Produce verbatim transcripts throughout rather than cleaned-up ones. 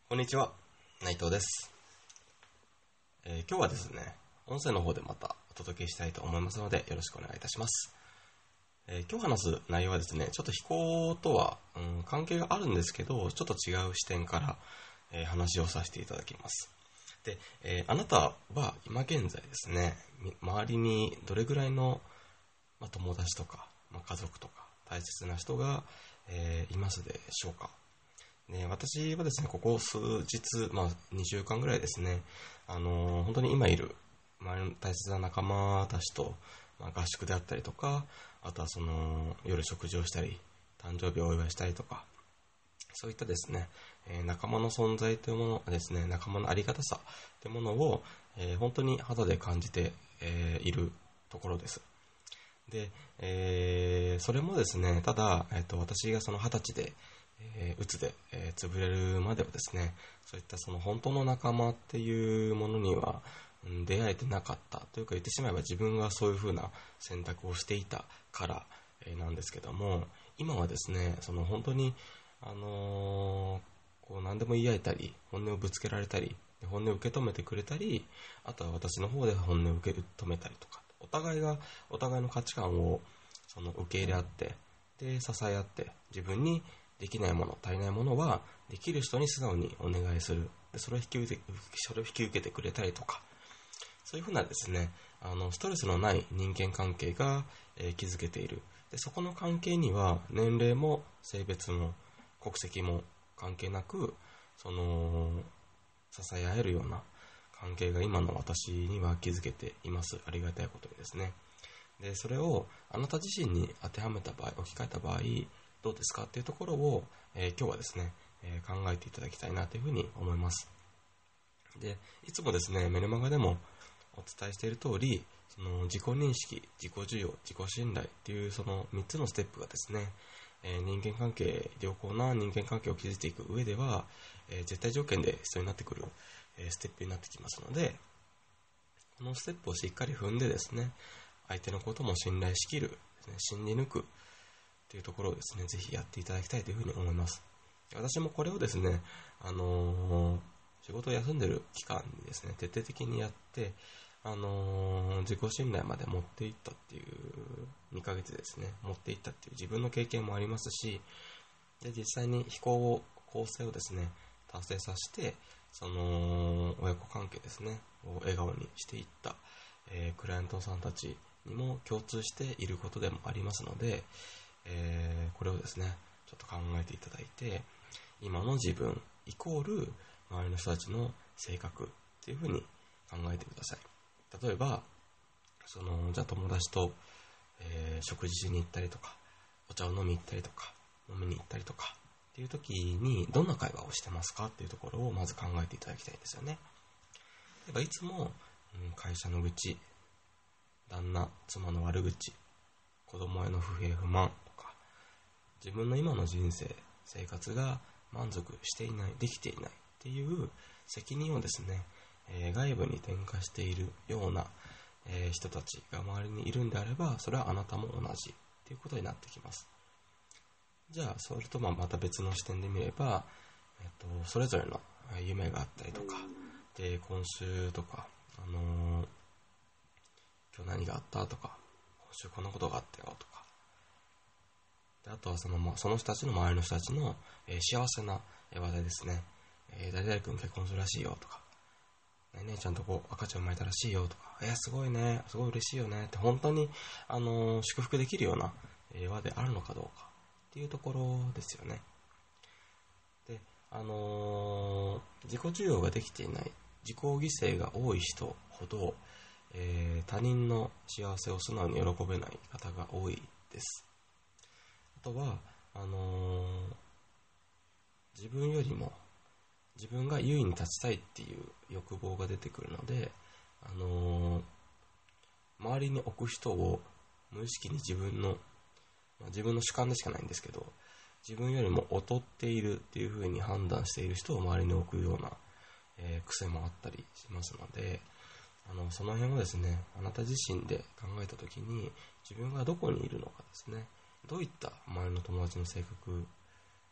こんにちは、内藤です、えー、今日はですね、音声の方でまたお届けしたいと思いますので、よろしくお願いいたします。えー、今日話す内容はですね、ちょっと飛行とは、うん、関係があるんですけど、ちょっと違う視点から、えー、話をさせていただきます。で、えー、あなたは今現在ですね、周りにどれぐらいの、まあ、友達とか、まあ、家族とか大切な人が、えー、いますでしょうか。ね、私はですね、ここ数日、まあ、にしゅうかんぐらいですね、あのー本当に今いる周りの大切な仲間たちと、まあ、合宿であったりとか、あとはその夜食事をしたり、誕生日をお祝いしたりとか、そういったですね、えー仲間の存在というものですね、仲間のありがたさというものを、えー本当に肌で感じて、えーいるところです。で、えーそれもですね、ただ、えっと、私がその二十歳で、えー、うつで、えー潰れるまではですね、そういったその本当の仲間っていうものには、うん、出会えてなかったというか、言ってしまえば自分がそういうふうな選択をしていたから、えーなんですけども、今はですね、その本当に、あのーこう何でも言い合えたり、本音をぶつけられたり、で本音を受け止めてくれたり、あとは私の方で本音を受け止めたりとか、お互いがお互いの価値観をその受け入れ合って、で支え合って、自分にできないもの、足りないものはできる人に素直にお願いする。でそれを引き受けて、それを引き受けてくれたりとか、そういうふうなですね、あのストレスのない人間関係が、えー築けている。でそこの関係には年齢も性別も国籍も関係なく、その支え合えるような関係が今の私には築けています。ありがたいことにですね。でそれをあなた自身に当てはめた場合、置き換えた場合どうですかっていうところを、えー今日はですね、えー考えていただきたいなというふうに思います。でいつもですね、メルマガでもお伝えしている通り、その自己認識、自己需要、自己信頼っていうそのみっつのステップがですね、えー人間関係、良好な人間関係を築いていく上では、えー絶対条件で必要になってくる、えーステップになってきますので、このステップをしっかり踏んでですね、相手のことも信頼しきる、ですね、信じ抜くというところをですね、ぜひやっていただきたいというふうに思います。私もこれをですね、あのー仕事を休んでる期間にですね、徹底的にやって、あのー自己信頼まで持っていったっていう、にかげつですね、持っていったっていう自分の経験もありますし、で実際に飛行を、構成をですね、達成させて、その親子関係ですね、を笑顔にしていった、えークライアントさんたちにも共通していることでもありますので、えーこれをですね、ちょっと考えていただいて、今の自分イコール周りの人たちの性格っていうふうに考えてください。例えば、そのじゃあ友達と、えー食事しに行ったりとか、お茶を飲み行ったりとか、飲みに行ったりとかっていう時にどんな会話をしてますかっていうところをまず考えていただきたいんですよね。例えばいつも、うん会社の愚痴、旦那、妻の悪口、子供への不平不満とか、自分の今の人生、生活が満足していない、できていないっていう責任をですね、えー外部に転嫁しているような、えー人たちが周りにいるんであれば、それはあなたも同じっていうことになってきます。じゃあ、それとまあまた別の視点で見れば、えっと、それぞれのえー夢があったりとか、で、今週とか、あのー今日何があったとか、今週こんなことがあったよとか、であとはその、まあ、その人たちの周りの人たちの、えー幸せなえー話題ですね。えー、誰々君結婚するらしいよとか、ねえねえちゃんとこう赤ちゃん生まれたらしいよとか、えー、すごいね、すごい嬉しいよねって本当に、あのー祝福できるような、えー話であるのかどうかっていうところですよね。で、あのー自己需要ができていない、自己犠牲が多い人ほど、えー他人の幸せを素直に喜べない方が多いです。あとはあのー自分よりも自分が優位に立ちたいっていう欲望が出てくるので、あのー周りに置く人を無意識に自分の、まあ、自分の主観でしかないんですけど、自分よりも劣っているっていう風に判断している人を周りに置くような、えー癖もあったりしますので、あのその辺をですね、あなた自身で考えたときに、自分がどこにいるのかですね、どういった周りの友達の性格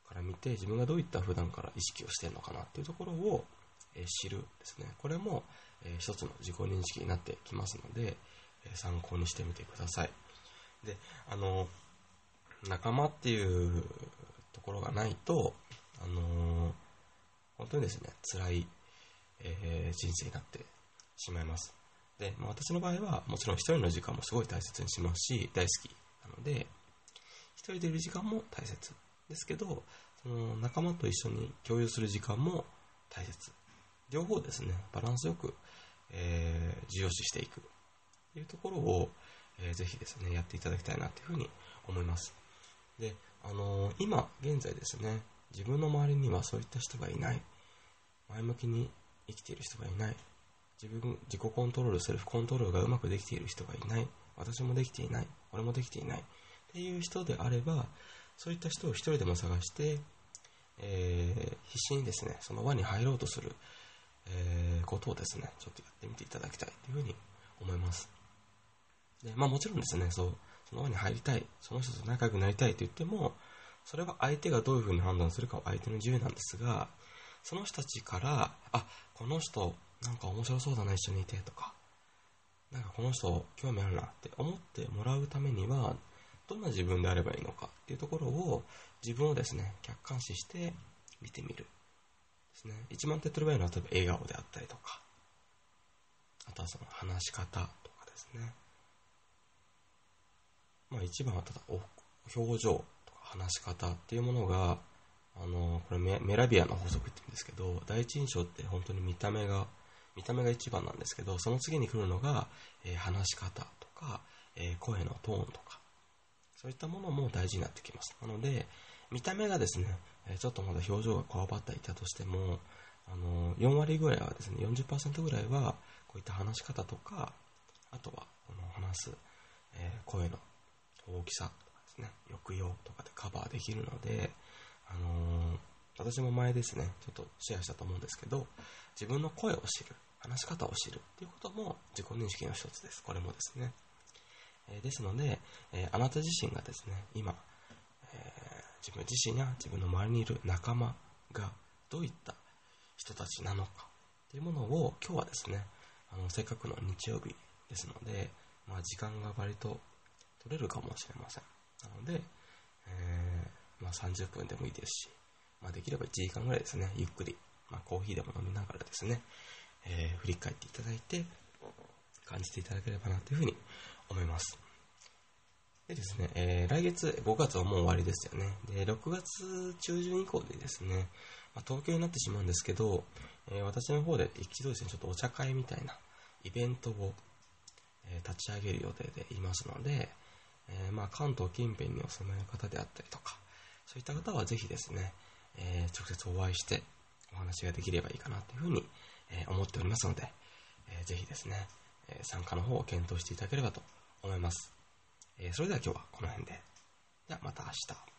から見て、自分がどういった普段から意識をしているのかなっていうところを、えー、知るですね。これも、えー、一つの自己認識になってきますので、えー、参考にしてみてください。で、あの仲間っていうところがないと、あのー、本当にですね、辛い、えー、人生になってしまいます。で、まあ、私の場合はもちろん一人の時間もすごい大切にしますし、大好きなので、一人でいる時間も大切ですけど、その仲間と一緒に共有する時間も大切。両方ですね、バランスよく、えー、重要視していくというところを、えー、ぜひですね、やっていただきたいなというふうに思います。で、あのー、今現在ですね、自分の周りにはそういった人がいない、前向きに生きている人がいない、自分自己コントロール、セルフコントロールがうまくできている人がいない、私もできていない、俺もできていないっていう人であれば、そういった人を一人でも探して、えー、必死にですね、その輪に入ろうとする、えー、ことをですね、ちょっとやってみていただきたいというふうに思います。で、まあもちろんですね、そう、その輪に入りたい、その人と仲良くなりたいと言っても、それは相手がどういうふうに判断するかは相手の自由なんですが、その人たちから、あ、この人なんか面白そうだな、一緒にいてとか、なんかこの人興味あるなって思ってもらうためには、どんな自分であればいいのかっていうところを、自分をですね、客観視して見てみるですね。一番手っ取り早いのは、例えば笑顔であったりとか、あとはその話し方とかですね。まあ一番はただ表情とか話し方っていうものが、あのこれ メ, メラビアの法則って言うんですけど、第一印象って本当に見た目が見た目が一番なんですけど、その次に来るのが、えー、話し方とか、えー、声のトーンとか、そういったものも大事になってきます。なので見た目がですね、えー、ちょっとまだ表情がこわばっていたとしても、あのー、よん割ぐらいはですね、よんじゅっパーセントぐらいはこういった話し方とか、あとはこの話す、えー、声の大きさとかですね、抑揚とかでカバーできるので、あのー、私も前ですね、ちょっとシェアしたと思うんですけど、自分の声を知る、話し方を知るっていうことも自己認識の一つです。これもですね。えー、ですので、えー、あなた自身がですね、今、えー、自分自身や自分の周りにいる仲間がどういった人たちなのかっていうものを、今日はですね、あのせっかくの日曜日ですので、まあ、時間が割と取れるかもしれません。なので、えーまあ、さんじゅっぷんでもいいですし、まあ、できればいちじかんぐらいですね、ゆっくり、まあ、コーヒーでも飲みながらですね、えー、振り返っていただいて感じていただければなというふうに思います。でですね、えー、来月ごがつはもう終わりですよね。で、ろくがつ中旬以降でですね、まあ、東京になってしまうんですけど、えー、私の方で一度ですね、ちょっとお茶会みたいなイベントを、えー、立ち上げる予定でいますので、えーまあ、関東近辺にお住まいの方であったりとか、そういった方はぜひですね、えー、直接お会いしてお話ができればいいかなというふうに、えー、思っておりますので、えー、ぜひですね、えー、参加の方を検討していただければと思います。えー、それでは今日はこの辺で。ではまた明日。